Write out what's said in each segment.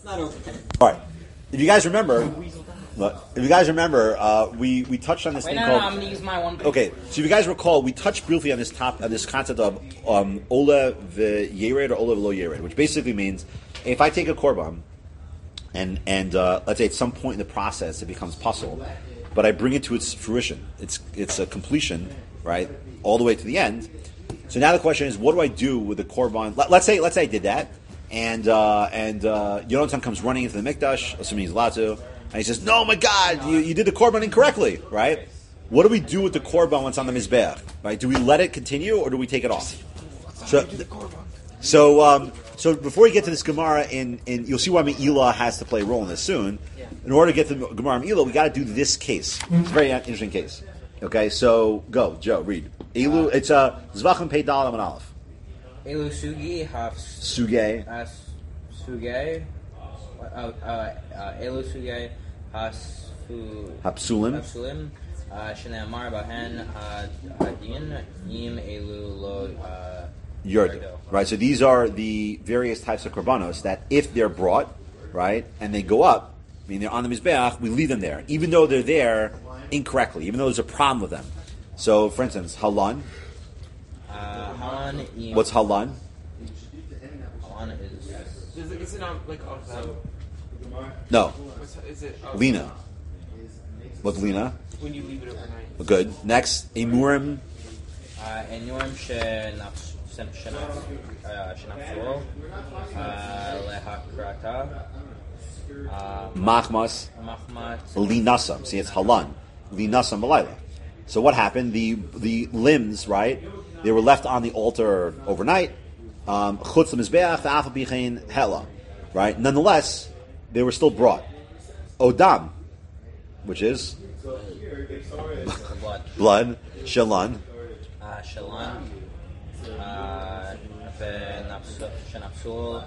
not over. All right. If you guys remember, we touched on this thing called. I'm going to use my one. Okay, so if you guys recall, we touched briefly on this concept of ola v'yered or ola v'lo yered, which basically means if I take a korban and let's say at some point in the process it becomes puzzle, but I bring it to its fruition, it's a completion, right, all the way to the end. So now the question is, what do I do with the korban? Let's say I did that, and Yonatan comes running into the mikdash, assuming he's allowed to, and he says, "No, my God, you did the korban incorrectly, right? What do we do with the korban once on the mizbeach? Right? Do we let it continue or do we take it off?" So before we get to this Gemara, in you'll see why Me'ilah has to play a role in this soon. In order to get to the Gemara Me'ilah, we got to do this case. It's a very interesting case. Okay, so go, Joe, read. Elu, it's Zvachim Pei Dal Amud Aleph. Elu Sugi Haf Sugei. Sugei. Elu Sugei Hapsulim. Shnei Bahen Hadin Im Elu Lo Yerdo. Right, so these are the various types of korbanos that if they're brought, right, and they go up, I mean they're on the mizbeach, we leave them there, even though they're there incorrectly, even though there's a problem with them. So, for instance, halan. What's halan? Halan is. Is it like No. Is it Lina. What's lina? when you leave it overnight? Good. Next, emurim. Enurim shenapsul lehakrata. Machmas. Linasam. See, it's halan. Linasam malayla. So what happened? The limbs, right? They were left on the altar overnight. Chutz l'mizbeach v'afal bichein hela. Right? Nonetheless, they were still brought. Odam, which is blood. Shalan. Shalan. Shenapsul.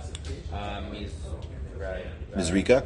Mizrika.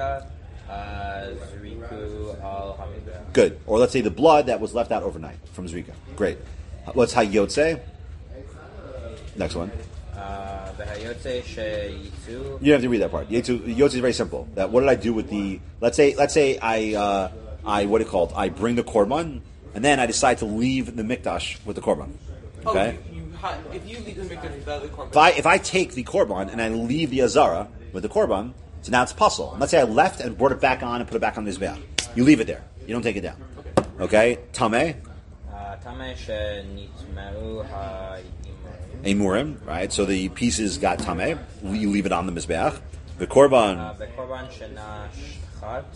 Zriku al hamideh. Good. Or let's say the blood that was left out overnight from Zrika. Great. What's Hayotze? Next one. V'hayotze sheyitzu. You don't have to read that part. Yotze is very simple. That what did I do with the? Let's say I what do you call it? I bring the korban and then I decide to leave the mikdash with the korban. Okay. If you leave the mikdash without the korban. If I take the korban and I leave the azara with the korban, so now it's puzzle. And let's say I left and brought it back on and put it back on the mizbeach. You leave it there. You don't take it down. Okay. Tameh. Tameh shenitmeru ha'imurim. Emurim, right? So the pieces got tameh. You leave it on the mizbeach. The korban. The korban shenashchat.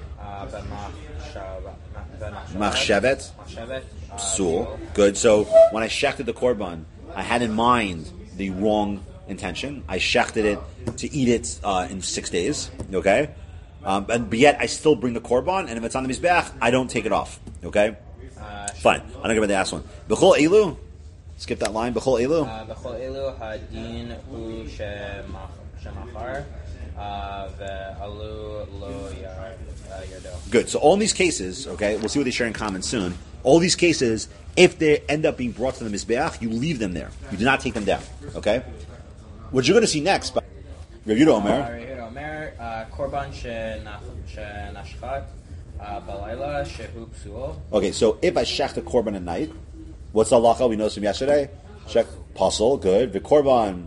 Machshevet. Psul. Good. So when I shechted the korban, I had in mind the wrong intention. I shechted it to eat it in 6 days. Okay? But yet I still bring the korban, and if it's on the mizbeach, I don't take it off. Okay? Fine. I'm not going to the last one. B'chol elu. Skip that line. B'chol elu. B'chol elu hadin hu shemachar ve'alu lo yardo. Good. So all in these cases, okay, we'll see what they share in common soon. All these cases, if they end up being brought to the mizbeach, you leave them there. You do not take them down. Okay? What you're going to see next, Rav Yehuda Omer, korban shenashchat balayla shehu psul. Okay, so if I shech the korban at night, what's the halacha we noticed from yesterday? Shech pasul, good. The korban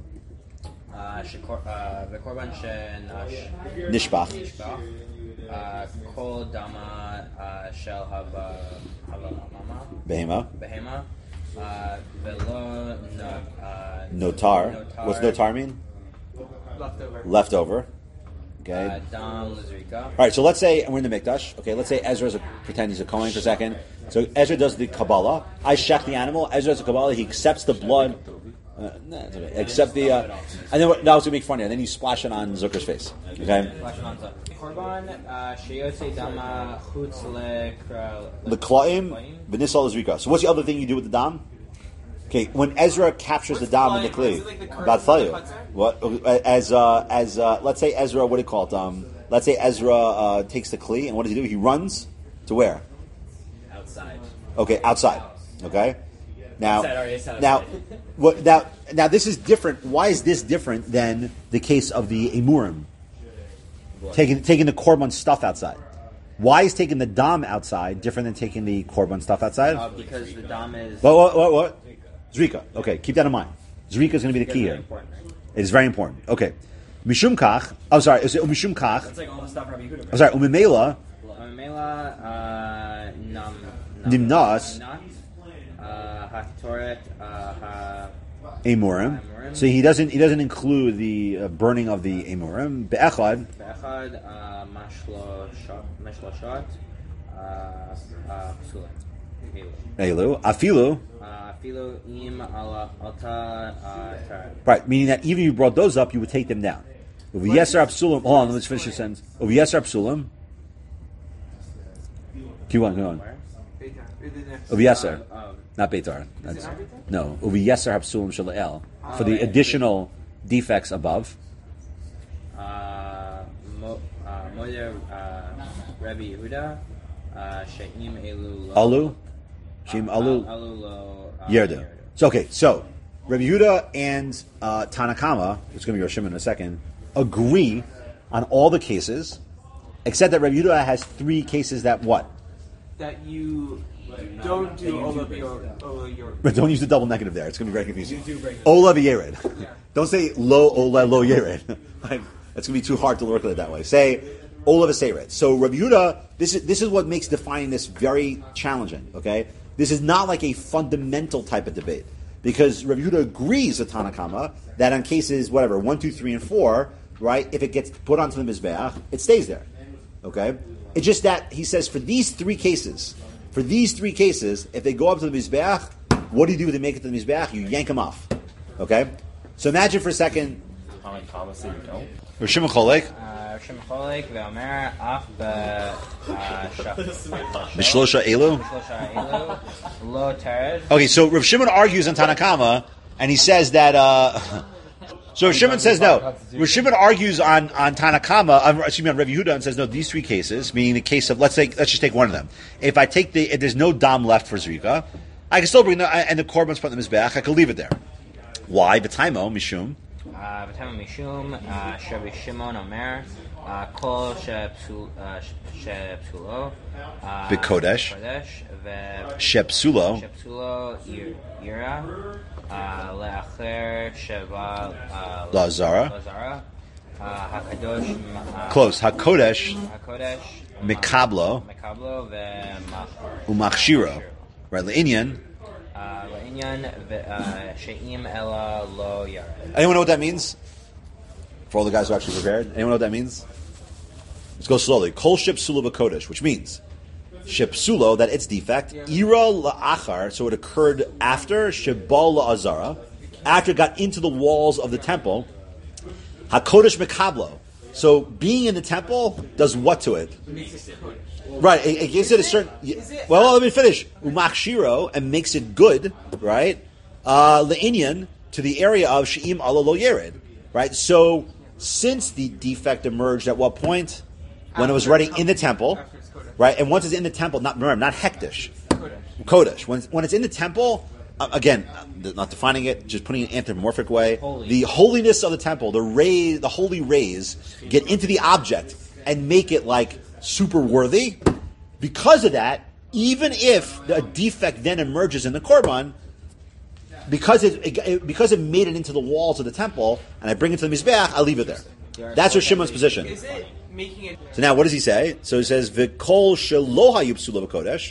nishbach. Kol dama shel havamama. Behema. Velo notar. What's notar mean? Leftover. Okay. Dam lizrika. All right. So let's say we're in the mikdash. Okay. Let's say Ezra's pretend he's a kohen for a second. So Ezra does the kabbalah. I shech the animal. Ezra does the kabbalah. He accepts the blood. Except the and then that was gonna make funny. And then you splash it on Zucker's face. Okay. Korban sheyotze dama chutz L'klaim v'nisal lizrika. So what's the other thing you do with the dam? Okay, when Ezra captures the dam in the kli, about to tell you what as let's say Ezra, what do you call it? Let's say Ezra takes the kli, and what does he do? He runs to where? Outside. Okay, outside. Okay. Now, outside. Now this is different. Why is this different than the case of the emurim? taking the korban stuff outside. Why is taking the dam outside different than taking the korban stuff outside? Because the dam is... What? Zrika. Okay, keep that in mind. Zrika is going to be the key here. Important, right? It is very important. Okay. Mishum kach. I'm sorry. Is it mishum kach? That's like all the stuff Rabbi Yehuda. I'm sorry. Umimela. Nimnas. Haktoret. Amorim. So he doesn't include the burning of the Amorim. Be'echad. Mashloshat. Psulim. Elu. Afilu. Afilu im alta tarat. Right, meaning that even if you brought those up, you would take them down. Uvi yeser psulim. Hold on, let's finish the sentence. Uvi yeser psulim. Keep on. Uvi yeser. Not Beitar. No. Uvi yeser hapsulim shala'el. For the additional defects above. Moeder Rabbi Yehuda. She'im elu lo. Alu. She'im alu. Alu lo. Yerda. So Rabbi Yehuda and Tanakama, which is going to be Rosh Hashanah in a second, agree on all the cases, except that Rabbi Yehuda has 3 cases that what? That you don't do Ola Yored. But don't use the double negative there. It's going to be very confusing. Ola v'yered. Don't say lo ola lo yered. That's going to be too hard to work with it that way. Say Ola v'seired. So Rabbi Yehuda, this is what makes defining this very challenging. Okay, this is not like a fundamental type of debate because Rabbi Yehuda agrees with Tanakama that on cases 1, 2, 3, and 4, right, if it gets put onto the mizbeach, it stays there. Okay, it's just that he says for these 3 cases. For these 3 cases, if they go up to the Mizbeach, what do you do when they make it to the Mizbeach? You yank them off. Okay? So imagine for a second. Thomas said you don't. Rishim Cholek. Rishim Cholek, Ve'omer, Af, Mishlosha Elu. Lo Tered. Okay, so Rav Shimon argues on Tanakama, and he says that. So Rav Shimon says no. Rav Shimon argues on Tanakama, on Rabbi Yehuda, and says no. These 3 cases, meaning the case of let's just take one of them. If there's no dam left for Zrika, I can still bring and the korban's put in the mizbeach. I can leave it there. Why? V'taimo mishum. V'taimo mishum. Rabbi Shimon Omer. Kol shepsulo. B'kodesh. Shepsulo. Shepsulo yira. Le'acher sheva Lazara. Hakadosh. Close. Hakodesh. Hakodesh. Mikablo. Umachshiro. Right. Le'inyan. She'im ela lo yared. Anyone know what that means? For all the guys who actually prepared, anyone know what that means? Let's go slowly. Kol shepsulo b'kodesh, which means shepsulo, that its defect, ira la'achar, so it occurred after shebal la'azara, after it got into the walls of the temple. Hakodesh mekablo, so being in the temple does what to it? Right, it gives it a certain. Well, let me finish. Umachshiro, and makes it good, right? Le'inyan, to the area of she'im ala lo yered, right? So since the defect emerged at what point? When it was already in the temple. Right, and once it's in the temple, not hektish, kodesh. When it's in the temple, again, not defining it, just putting it in an anthropomorphic way. The holiness of the temple, the holy rays, get into the object and make it like super worthy. Because of that, even if a defect then emerges in the korban, because it made it into the walls of the temple, and I bring it to the mizbeach, I leave it there. That's what Shimon's position. Is it making it? So now, what does he say? So he says, "V'kol shelo hayupsula v'kodesh."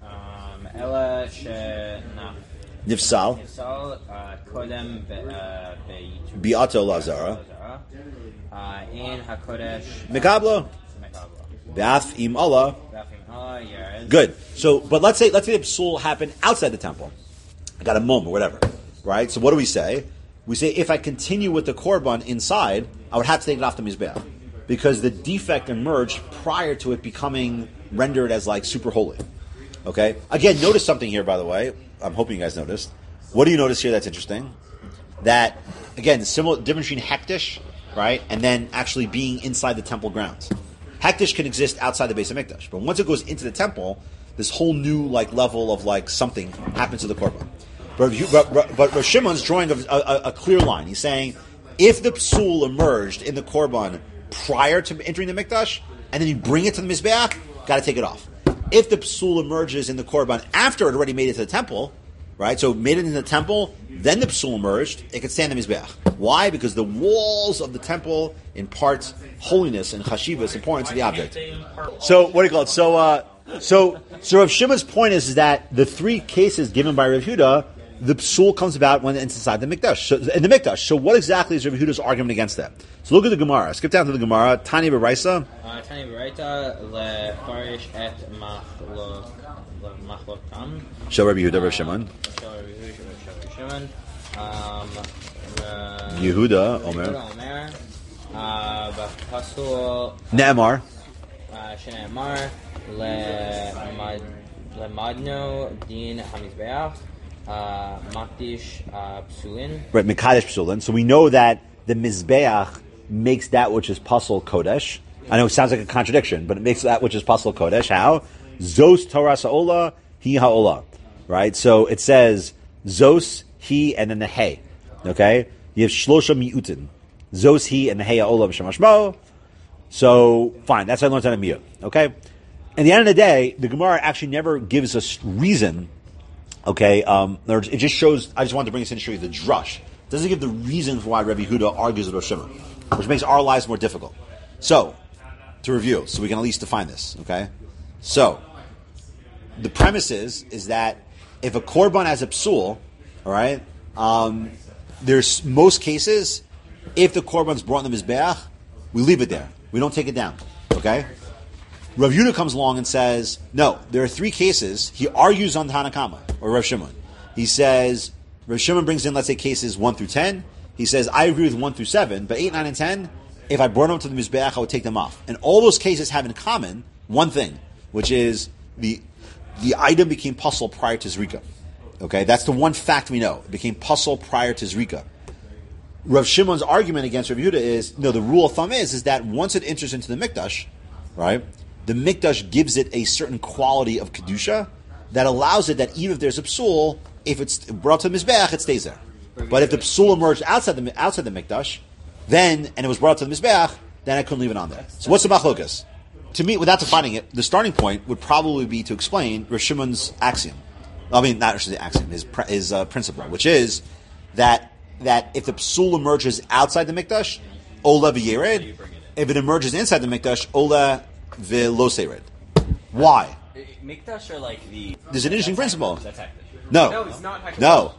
Ela Nifsal. Kodem Bi'ato lazara. In hakodesh. Mikablo. B'af im Allah. Good. So, but let's say the psul happened outside the temple. I got a moment, whatever. Right. So, what do we say? We say if I continue with the korban inside, I would have to take it off the mizbeach because the defect emerged prior to it becoming rendered as like super holy. Okay. Again, notice something here, by the way. I'm hoping you guys noticed. What do you notice here that's interesting? That again, the similar difference between hektish, right, and then actually being inside the temple grounds. Hektish can exist outside the base of Mikdash, but once it goes into the temple, this whole new like level of like something happens to the korban. But Rav Shimon's drawing a clear line. He's saying, if the psul emerged in the korban prior to entering the mikdash, and then you bring it to the mizbeach, got to take it off. If the psul emerges in the korban after it already made it to the temple, right? So it made it into the temple, then the psul emerged, it could stand in the mizbeach. Why? Because the walls of the temple impart holiness and chashivas, importance to the object. So what do you call it? So Rav Shimon's point is that the three cases given by Rav Yehuda, the psul comes about when it's inside the mikdash. So, in the mikdash. So what exactly is Rav Yehuda's argument against that? So look at the Gemara. Skip down to the Gemara. Tani B'Raisa. Tani B'Raisa lefarish et machlokam. Show Rav Yehuda, Rav Shimon. Yehuda Omer. Pasul Ne'emar. Shene'emar lemadno din hamizbeach makdish psulin. Right, Mekadesh Psulin. So we know that the Mizbeach makes that which is Pasul Kodesh. I know it sounds like a contradiction, but it makes that which is Pasul Kodesh. How? Zos Torah Sa'ola, Hi Ha'ola. Right? So it says Zos, He, and then the Hey. Okay? You have Shlosha Mi'utin. Zos, He, and the Hey Ha'ola B'Shemashmo. So, fine. That's how I learned how to Mi'ut. Okay? At the end of the day, the Gemara actually never gives us reason. Okay? It just shows, I just wanted to bring this in to show you the drush. It doesn't give the reason for why Rabbi Yehuda argues with Rosh Shimon, which makes our lives more difficult. So, to review, so we can at least define this, okay? So, the premise is that if a korban has a psul, all right, there's most cases, if the korban's brought in the mizbeach, we leave it there. We don't take it down, okay? Rav Yehuda comes along and says, no, there are three cases. He argues on Tanakama, or Rav Shimon. He says, Rav Shimon brings in, let's say, cases 1 through 10. He says, I agree with 1 through 7, but 8, 9, and 10, if I brought them to the Mizbeach, I would take them off. And all those cases have in common one thing, which is the item became pasul prior to Zrika. Okay, that's the one fact we know. It became pasul prior to Zrika. Rav Shimon's argument against Rav Yehuda is, no, the rule of thumb is that once it enters into the Mikdash, right, the Mikdash gives it a certain quality of Kedusha that allows it that even if there's a psul, if it's brought to the Mizbeach, it stays there. But if the psul emerged outside the Mikdash, then, and it was brought to the Mizbeach, then I couldn't leave it on there. So what's the machlokas? To me, without defining it, the starting point would probably be to explain Rav Shimon's axiom. I mean, not actually the axiom, his principle, which is that if the psul emerges outside the Mikdash, ola v'yered. If it emerges inside the Mikdash, ola v'lo sered. Why? Mikdash are like the... There's an interesting principle. That's hektish. No, it's not hektish. No.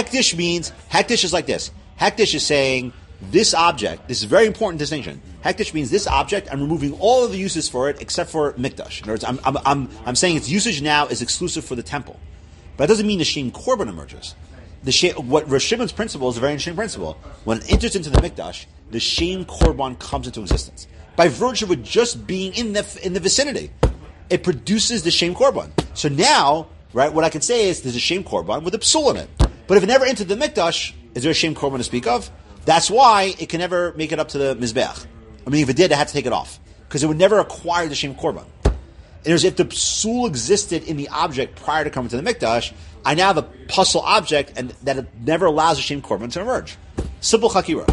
Hektish is like this. Hektish is saying, this object, this is a very important distinction. Hektish means this object, I'm removing all of the uses for it except for Mikdash. In other words, I'm saying its usage now is exclusive for the temple. But that doesn't mean the Shem Korban emerges. What Rosh Shimon's principle is a very interesting principle. When it enters into the Mikdash, the Shem Korban comes into existence. By virtue of it just being in the vicinity, it produces the Shem Korban. So now, right, what I can say is there's a Shem Korban with a psul in it. But if it never entered the Mikdash, is there a Shem Korban to speak of? That's why it can never make it up to the Mizbeach. I mean, if it did, it had to take it off. Because it would never acquire the Shem Korban. And if the psul existed in the object prior to coming to the Mikdash, I now have a pasul object and that it never allows the Shem Korban to emerge. Simple chakira.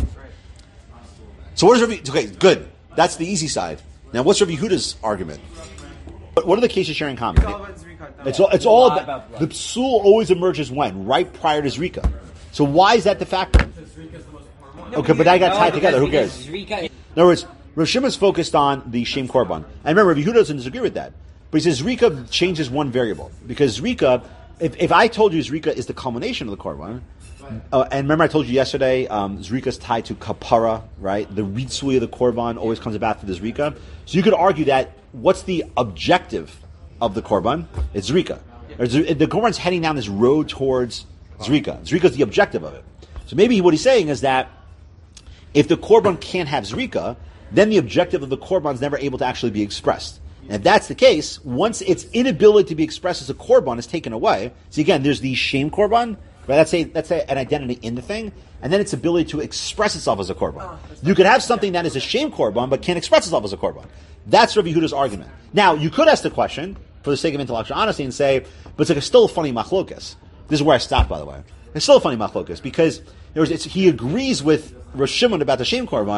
So what is Rav? Okay, good. That's the easy side. Now what's Rav Yehuda's argument? What are the cases sharing in common? It's all about the psul always emerges when? Right prior to Zrika. So why is that the factor? Okay, but I got tied together. Who cares? In other words, Rav Shimon's focused on the Shem Korban. And remember, Rav Yehuda doesn't disagree with that. But he says Zrika changes one variable. Because Zrika, if I told you Zrika is the culmination of the Korban, and remember I told you yesterday, Zrika is tied to Kapara, right? The Ritzui of the Korban always comes about through the Zrika. So you could argue that what's the objective of the Korban? It's Zrika. The Korban's heading down this road towards Zrika. Zrika is the objective of it. So maybe what he's saying is that if the Korban can't have Zrika, then the objective of the Korban is never able to actually be expressed. And if that's the case, once its inability to be expressed as a Korban is taken away, so again, there's the Shem Korban, right? That's an identity in the thing, and then its ability to express itself as a Korban. You could have something that is a Shem Korban, but can't express itself as a Korban. That's Rav Yehuda's argument. Now, you could ask the question, for the sake of intellectual honesty, and say, but it's still a funny machlokas. This is where I stopped, by the way. It's still a funny machlokas, because he agrees with Rosh Shimon about the Shem Korban.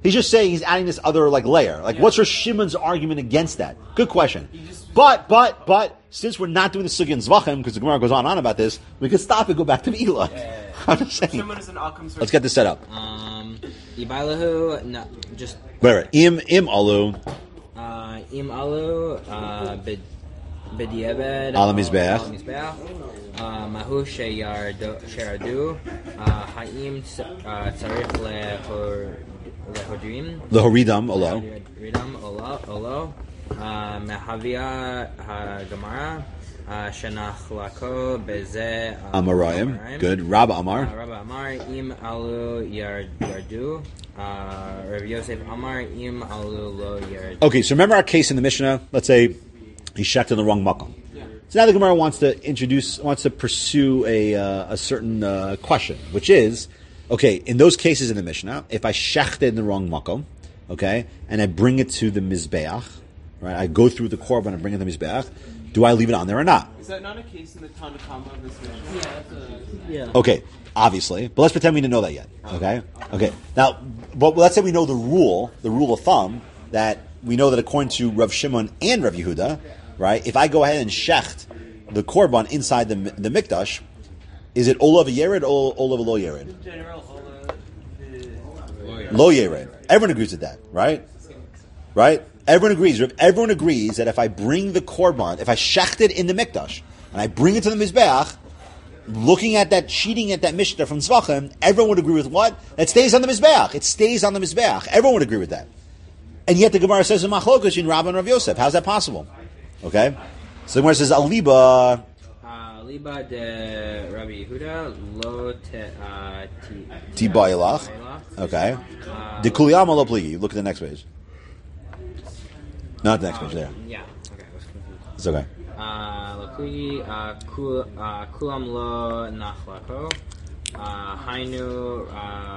He's just saying he's adding this other like layer. Like, what's Rosh Shimon's argument against that? Good question. But since we're not doing the sugya in Zvachim, because the Gemara goes on about this, we could stop and go back to the Ela. I'm just saying. Shimon is an outcome source. Let's get this set up. Ibailahu, no, just Wait. Im alu. Im alu, b'di'eved Al mizbeach. Mahu sheyardu, ha'im tzarich lehodrim. Lehoridam olo. Ridam olo. Mehavia ha'gemara. Shenachlako beze Amarayim. Good. Rabba Amar. Rabba Amar im alu yardu. Rav Yosef Amar im alu lo yardu. Okay, so remember our case in the Mishnah. Let's say he shecht in the wrong makom. So now the Gemara wants to pursue a certain question, which is, okay, in those cases in the Mishnah, if I shechted in the wrong makom, okay, and I bring it to the mizbeach, right? I go through the korban and bring it to the mizbeach. Do I leave it on there or not? Is that not a case in the Tanna Kama of this Mishnah? Yeah. Okay, obviously, but let's pretend we didn't know that yet. Okay. Now, but let's say we know the rule of thumb that we know that according to Rav Shimon and Rav Yehuda, right? If I go ahead and shecht the korban inside the mikdash, is it olav yered or olav lo yered? In general, Lo yered. Everyone agrees with that, right? Right? Everyone agrees that if I bring the korban, if I shecht it in the mikdash, and I bring it to the mizbeach, looking at that, cheating at that mishnah from Zvachim, everyone would agree with what? It stays on the mizbeach. It stays on the mizbeach. Everyone would agree with that. And yet the Gemara says in Machlokas in Rabba and Rav Yosef. How's that possible? Okay? So the Gemara says, Aliba. Aliba de Rabbi Yehuda lo Ti ba'ilach. Okay. De kuliyama lo pligi. Look at the next page. Not the next page, there. Yeah. Okay, I was confused. It's okay. Lo pligi kulam lo nachlako. Hainu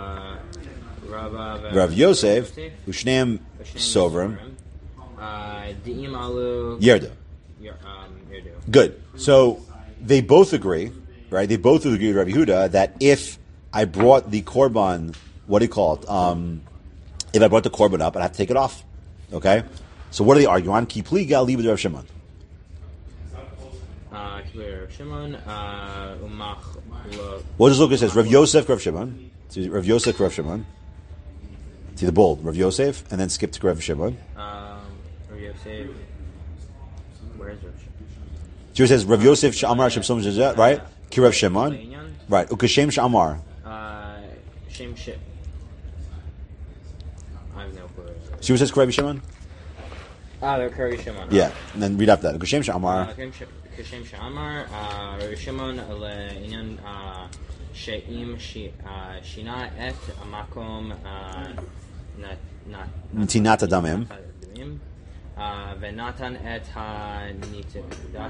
Rav Yosef, Ushneim Sovrim, Di'im alu Yerda. Yerdu. Good. So they both agree, right? They both agree with Rabbi Yehuda that if I brought the korban, what do you call it? If I brought the korban up, I'd have to take it off. Okay? So what are they arguing on? Ki pliga li b'Rav Shimon. Rav Shimon, umach lo. What does Lucas says? Rav Yosef, Rav Shimon. See, Rav Yosef, Rav Shimon. See the bold. Rav Yosef, and then skip to Rav Shimon. Rav Yosef. Where is Rav Shimon? So it says Rav Yosef Sh'amar Hashem Som Zezeh, right? Ki Rav Shimon. Right. Ukashem Sh'amar. Shem Shit. I have no clue. See what it says Rav Shimon? They're Rav Shimon. Yeah. And then read after that. Ukashem Sh'amar. Kashem Sh'amar. Rav Shimon le'inyan she'im shina et amakom Tinat Adamim. Venatan et ha-nitidat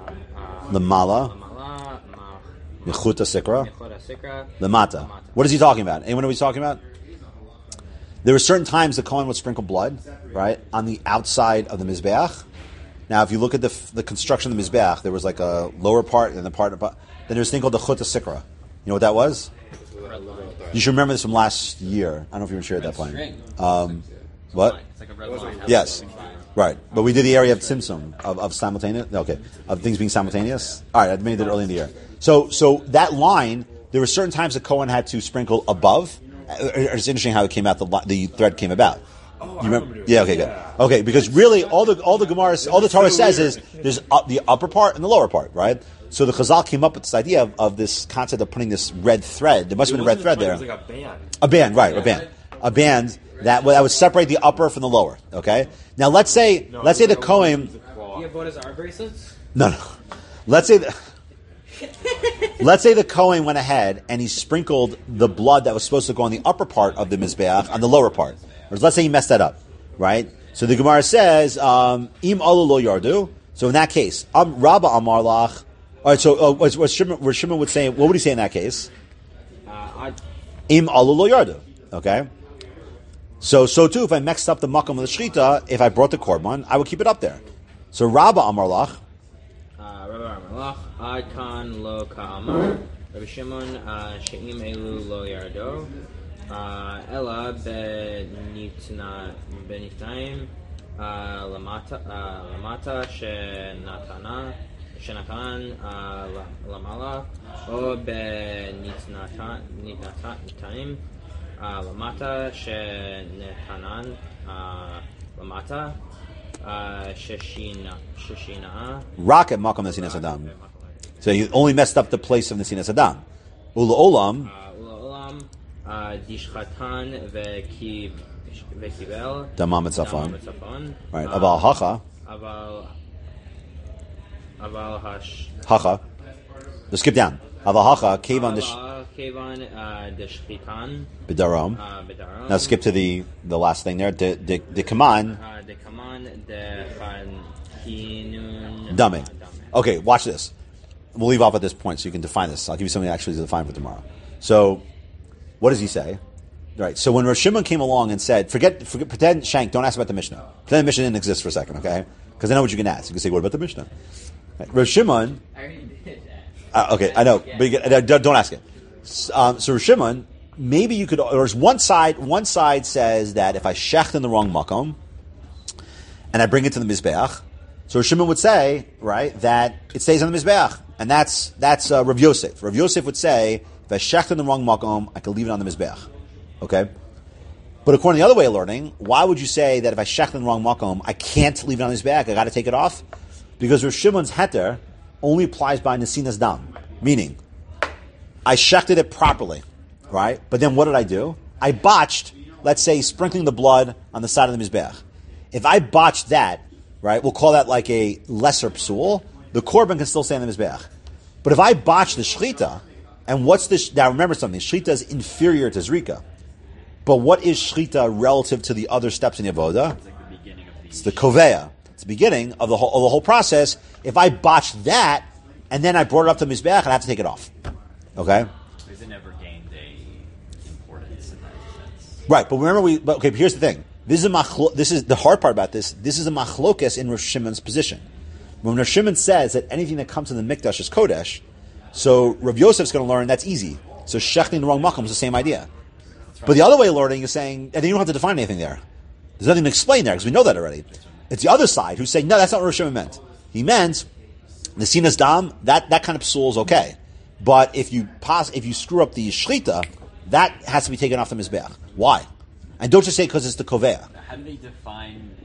Lamala. Mechut Sikra. Sikra. Lamata. What is he talking about? Anyone know what he's talking about? There were certain times the Kohen would sprinkle blood, right, on the outside of the Mizbeach. Now, if you look at the construction of the Mizbeach, there was like a lower part and the part, then there's a thing called the Chut Sikra. You know what that was? You should remember this from last year. I don't know if you were sure at that point. What? It's like a red line. Yes. Right. But we did the area of Tzimtzum, of simultaneous, okay, of things being simultaneous. All right, I made it early in the year. So that line, there were certain times that Cohen had to sprinkle above. It's interesting how it came out, the thread came about. Oh, you remember? Yeah, okay, good. Okay, because really all the Gemara, all the Torah says is there's the upper part and the lower part, right? So the Chazal came up with this idea of this concept of putting this red thread. There must have been a red thread there. It was like a band. A band, right? A band that would separate the upper from the lower. Okay. Now let's say the Kohen. You have what is our bracelets? No. Let's say the Kohen went ahead and he sprinkled the blood that was supposed to go on the upper part of the mizbeach on the lower part. Or let's say he messed that up, right? So the Gemara says, "Im alu lo yardu." So in that case, Rabba Amar Lach. All right. So what Shimon would say? What would he say in that case? Im alu lo yardu. Okay. So too, if I mixed up the makam of the shechita, if I brought the korban, I would keep it up there. So Rabba Amar Lach. Rabba Amar Lach, Ad kan lo ka'amar, Rabbi Shimon, she'im elu lo yardo, Ella benitnaim lamata shenatan lamala o benitnaim lamata shenetanan lamata sheshina. Rocket makom nesinas adam. So he only messed up the place of nesinas adam. Ula olam. Dishchatan vekibel Damam etzafon. Right. Uh, Aval hacha. Aval hash. Hacha. Let's skip down. Aval hacha. Kevan Kevan deshchitan b'darom. bedarom. Now skip to the last thing there. The kaman. The command the chanun Dummy. Okay, watch this. We'll leave off at this point so you can define this. I'll give you something actually to define for tomorrow. So, what does he say? Right. So when Rosh Shimon came along and said, pretend, Shank, don't ask about the Mishnah. Pretend the Mishnah didn't exist for a second, okay? Because I know what you can ask. You can say, what about the Mishnah? Right. Rosh Shimon... I already did that. Okay, I know. But don't ask it. So Rosh Shimon, maybe you could... Or there's one side says that if I shecht in the wrong makom, and I bring it to the Mizbeach, so Rosh Shimon would say, right, that it stays on the Mizbeach. And that's Rav Yosef. Rav Yosef would say, if I shecht in the wrong makom, I can leave it on the Mizbeach. Okay? But according to the other way of learning, why would you say that if I shecht in the wrong makom, I can't leave it on his back, I got to take it off? Because Rosh Shimon's heter only applies by nesinas dam. Meaning, I shechted it properly, right? But then what did I do? I botched, let's say, sprinkling the blood on the side of the Mizbeach. If I botched that, right, we'll call that like a lesser psul, the korban can still stay on the Mizbeach. But if I botch the shechita, and what's this? Now remember something. Shechita is inferior to zrika. But what is shechita relative to the other steps in Avoda? It's the koveya. It's the beginning of the whole process. If I botch that, and then I brought it up to Mizbeach, and I have to take it off. Okay? Because it never gained a importance in that sense. Right, but remember but here's the thing. This is the hard part about this. This is a machlokes in Rosh Shimon's position. When Rosh Shimon says that anything that comes to the mikdash is kodesh, so Rav Yosef's going to learn that's easy. So shechting the wrong makom is the same idea. Right. But the other way of learning is saying, and you don't have to define anything there. There's nothing to explain there because we know that already. It's the other side who's saying, no, that's not what Rosh Shimon meant. He meant the sinas dam, that kind of psul is okay. But if you screw up the shechita, that has to be taken off the mizbeach. Why? And don't just say because it's the koveya. How do they define